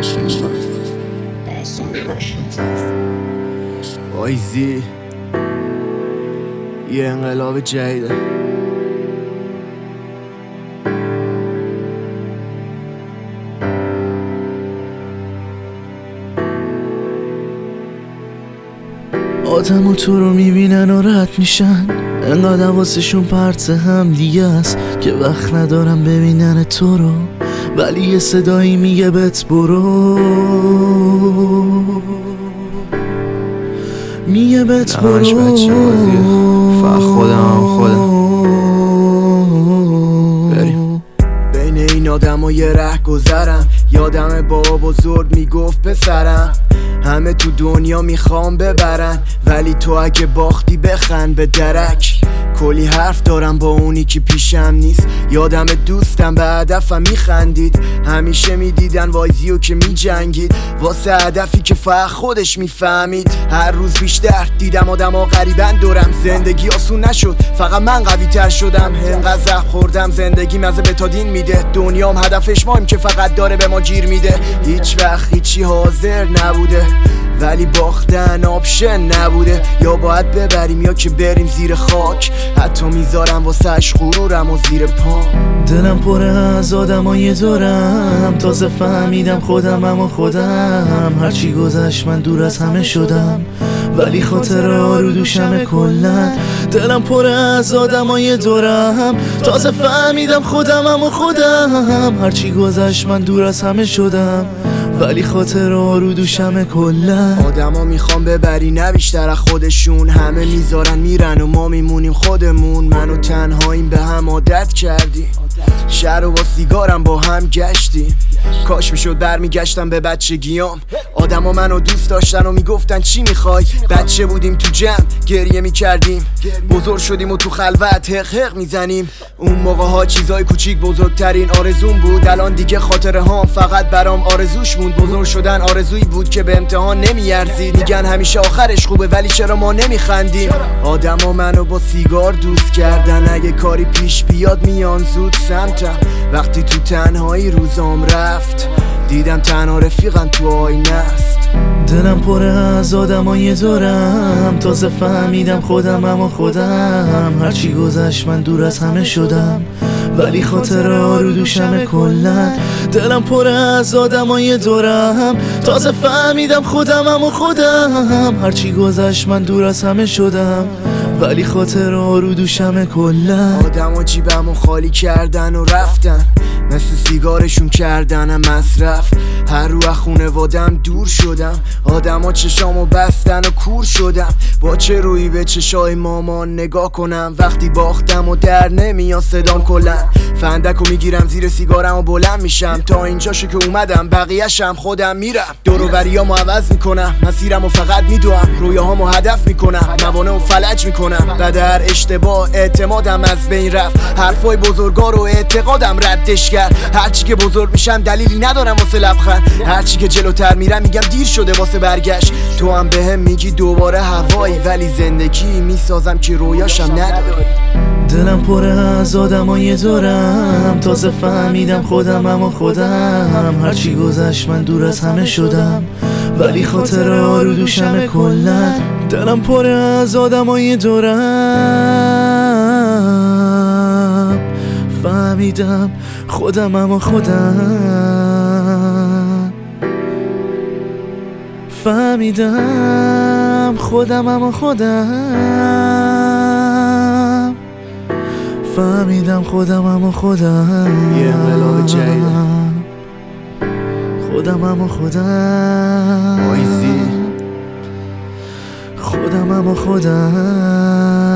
آیزی یه انقلاب جدیده. آدم و تو رو میبینن و رد میشن، انقدر واسهشون پرت هم دیگه است که وقت ندارم ببینن تو رو، ولی یه صدایی میگه بهت برو، میگه بهت برو. فقط خودم بریم. بین این آدم و یه ره گذرم، یادم بابا بزرگ میگفت پسرم همه تو دنیا میخوام ببرن، ولی تو اگه باختی بخند به درک. کلی حرف دارم با اونی که پیشم نیست، یادم دوستم به هدفم میخندید، همیشه میدیدن وایزیو که میجنگید واسه هدفی که فقط خودش میفهمید. هر روز بیشتر دیدم آدم ها غریبن دورم، زندگی آسون نشد فقط من قوی تر شدم. انقدر زخم خوردم زندگی مزه بتادین میده، دنیام هدفش مایم که فقط داره به ما گیر میده. هیچ وقت هیچی حاضر نبوده، ولی باختن آپشن نبوده، یا باید ببریم یا که بریم زیر خاک. حتی میذارم واسهش غرورم و زیر پام. دلم پره از آدمای دورم، تازه فهمیدم خودمم و خودم. هرچی گذشت من دور از همه شدم، ولی خاطره ها رو دوشمه کلن. دلم پره از آدمای دورم، تازه فهمیدم خودمم و خودم. هرچی گذشت من دور از همه شدم، ولی خاطره ها رو دوشمه کلن. آدما میخوام ببری نه بیشتر از خودشون، همه میذارن میرن و ما میمونیم خودمون. منو تنهاییم به هم عادت کردیم، شهر و با سیگارم با هم گشتیم. کاش میشد برمیگشتم به بچگیام، آدما منو دوست داشتن و میگفتن چی میخوای. بچه بودیم تو جمع گریه میکردیم، بزرگ شدیم و تو خلوت حق حق میزنیم. اون موقع ها چیزای کوچیک بزرگترین آرزوم بود، الان دیگه خاطره هام فقط برام آرزوش موند. بزرگ شدن آرزویی بود که به امتحان نمیارزید، میگن همیشه آخرش خوبه ولی چرا ما نمیخندیم. آدما منو با سیگار دوست کردن، اگه کاری پیش بیاد میان زود سمتم. وقتی تو تنهایی روزام رفت، دیدم تنها رفیقم تو آینه است. دلم پره از آدمای دورم، تازه فهمیدم خودمم و خودم. هرچی گذشت من دور از همه شدم، ولی خاطره ها رو دوشمه کلن. دلم پره از آدمای دورم، تازه فهمیدم خودمم و خودم. هرچی گذشت من دور از همه شدم، ولی خاطره ها رو دوشمه کلن. آدما جیبمو خالی کردن و رفتن، مثل سیگارشون کردنم مصرف. هر رو از خونوادم دور شدم، آدما چشامو بستن و کور شدم. با چه روی به چشای مامان نگاه کنم، وقتی باختم و در نمیاد صدام کلن. فندکو میگیرم زیر سیگارم و بلند میشم، تا اینجاشو که اومدم بقیه‌شم خودم میرم. دور و بریامو عوض میکنم، مسیرمو فقط میدوام، رویاهامو هدف میکنم، موانعو فلج میکنم. بعد هر اشتباه اعتمادم از بین رفت، حرفای بزرگا رو اعتقادم ردش کرد. هرچی که بزرگ میشم دلیلی ندارم واسه لبخند، هرچی که جلوتر میرم میگم دیر شده واسه برگشت. تو هم بهم میگی دوباره هوایی، ولی زندگی میسازم که رویاشم نداری. دلم پره از آدمای دورم، تازه فهمیدم خودمم و خودم. هرچی گذشت من دور از همه شدم، ولی خاطره ها رو دوشمه کلن. دلم پره از آدمای دورم، فهمیدم خودمم و خودم. فهمیدم خودمم و خودم. فهمیدم خودمم و خودم. یه انقلاب جدید، خودمم و خودم. آیزی خودمم و خودم.